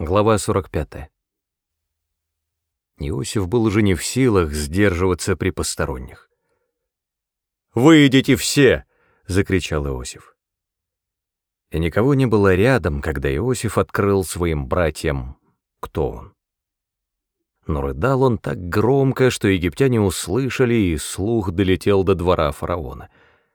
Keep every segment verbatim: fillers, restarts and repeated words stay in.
Глава сорок пятая. Иосиф был уже не в силах сдерживаться при посторонних. «Выйдите все!» — закричал Иосиф. И никого не было рядом, когда Иосиф открыл своим братьям, кто он. Но рыдал он так громко, что египтяне услышали, и слух долетел до двора фараона.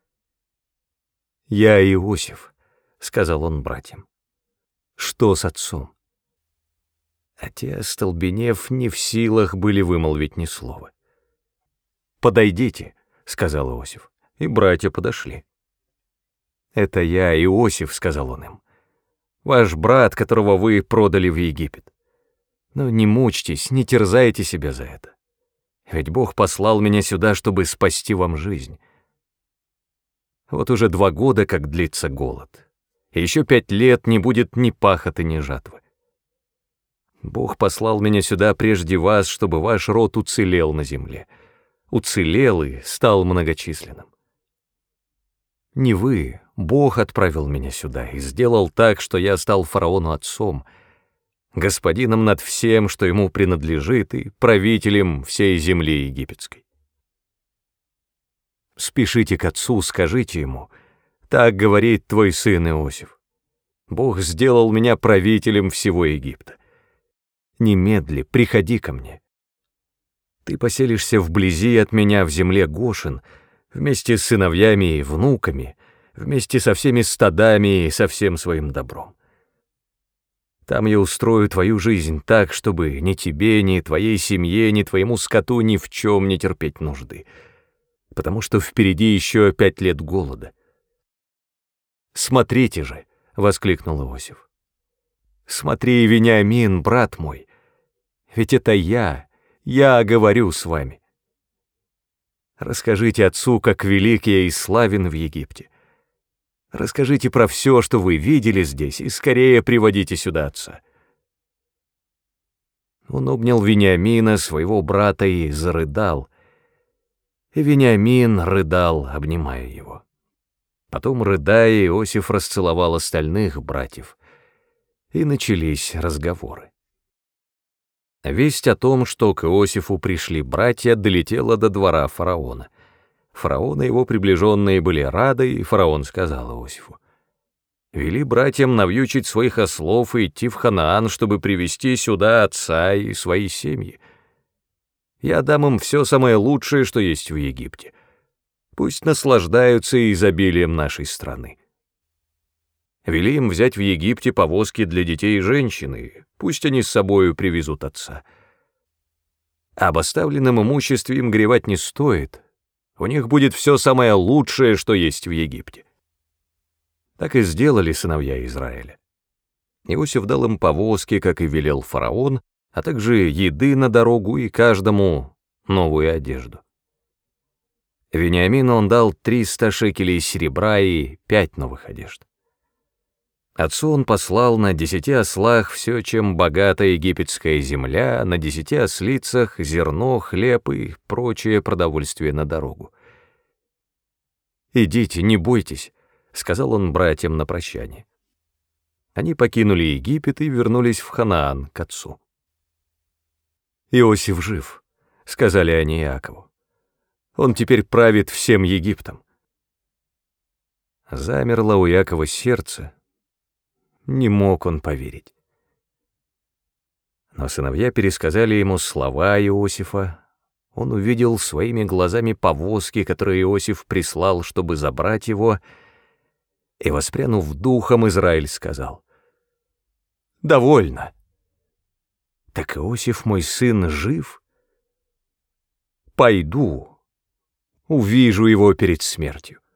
«Я Иосиф», — сказал он братьям. «Что с отцом?» А те, остолбенев, не в силах были вымолвить ни слова. «Подойдите», — сказал Иосиф, и братья подошли. «Это я, Иосиф», — сказал он им, — «ваш брат, которого вы продали в Египет. Но не мучьтесь, не терзайте себя за это. Ведь Бог послал меня сюда, чтобы спасти вам жизнь. Вот уже два года, как длится голод, и еще пять лет не будет ни пахоты, ни жатвы. Бог послал меня сюда прежде вас, чтобы ваш род уцелел на земле, уцелел и стал многочисленным. Не вы, Бог отправил меня сюда и сделал так, что я стал фараону отцом, господином над всем, что ему принадлежит, и правителем всей земли египетской. Спешите к отцу, скажите ему, так говорит твой сын Иосиф. Бог сделал меня правителем всего Египта. Немедли, приходи ко мне. Ты поселишься вблизи от меня в земле Гошен, вместе с сыновьями и внуками, вместе со всеми стадами и со всем своим добром. Там я устрою твою жизнь так, чтобы ни тебе, ни твоей семье, ни твоему скоту ни в чем не терпеть нужды, потому что впереди еще пять лет голода. «Смотрите же!» — воскликнул Иосиф. «Смотри, Вениамин, брат мой, ведь это я, я говорю с вами. Расскажите отцу, как велик я и славен в Египте. Расскажите про все, что вы видели здесь, и скорее приводите сюда отца». Он обнял Вениамина, своего брата, и зарыдал, и Вениамин рыдал, обнимая его. Потом, рыдая, Иосиф расцеловал остальных братьев, и начались разговоры. Весть о том, что к Иосифу пришли братья, долетела до двора фараона. Фараон и его приближенные были рады, и фараон сказал Иосифу: «Вели братьям навьючить своих ослов и идти в Ханаан, чтобы привести сюда отца и свои семьи. Я дам им все самое лучшее, что есть в Египте. Пусть наслаждаются изобилием нашей страны. Вели им взять в Египте повозки для детей и женщин, и пусть они с собою привезут отца. Об оставленном имуществе им горевать не стоит, у них будет все самое лучшее, что есть в Египте». Так и сделали сыновья Израиля. Иосиф дал им повозки, как и велел фараон, а также еды на дорогу и каждому новую одежду. Вениамину он дал триста шекелей серебра и пять новых одежд. Отцу он послал на десяти ослах все, чем богата египетская земля, на десяти ослицах зерно, хлеб и прочее продовольствие на дорогу. «Идите, не бойтесь», — сказал он братьям на прощание. Они покинули Египет и вернулись в Ханаан к отцу. «Иосиф жив», — сказали они Иакову. «Он теперь правит всем Египтом». Замерло у Иакова сердце. Не мог он поверить. Но сыновья пересказали ему слова Иосифа. Он увидел своими глазами повозки, которые Иосиф прислал, чтобы забрать его, и, воспрянув духом, Израиль сказал: «Довольно. Так Иосиф, мой сын, жив? Пойду, увижу его перед смертью».